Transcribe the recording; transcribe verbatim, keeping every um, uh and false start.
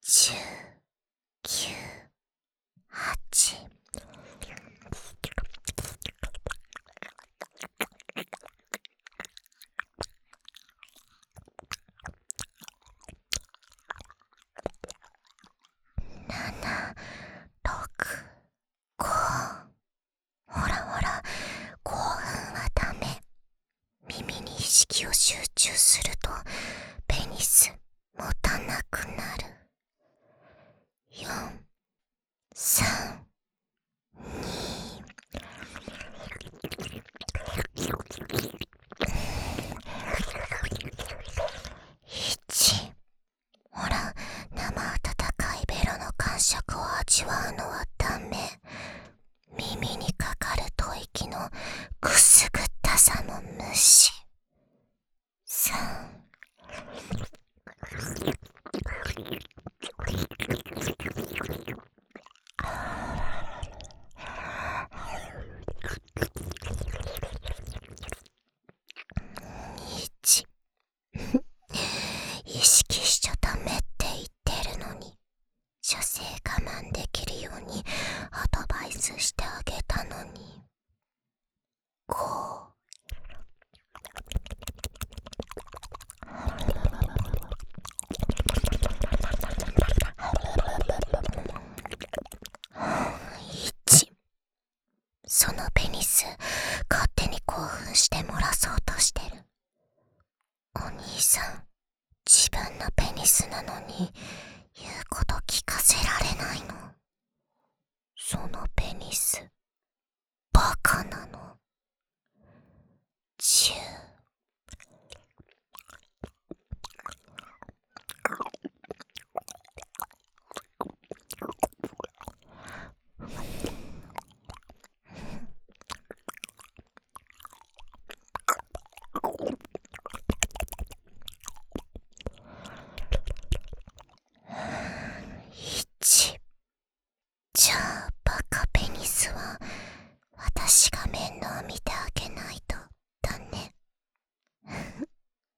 じゅう、きゅう、はち、なな、ろく、ご。ほらほら、興奮はダメ。耳に意識を集中するとペニス持たなくなる。よん、さん、に、いち。ほら、生温かいベロの感触を味わうのはダメ。耳にかかる吐息のくすぐったさも無視。さん、いち。意識しちゃダメって言ってるのに、射精我慢できるようにアドバイスしてあげたのに。ご、いち。そのペニス勝手に興奮して漏らそうとしてる。お兄さん、自分のペニスなのに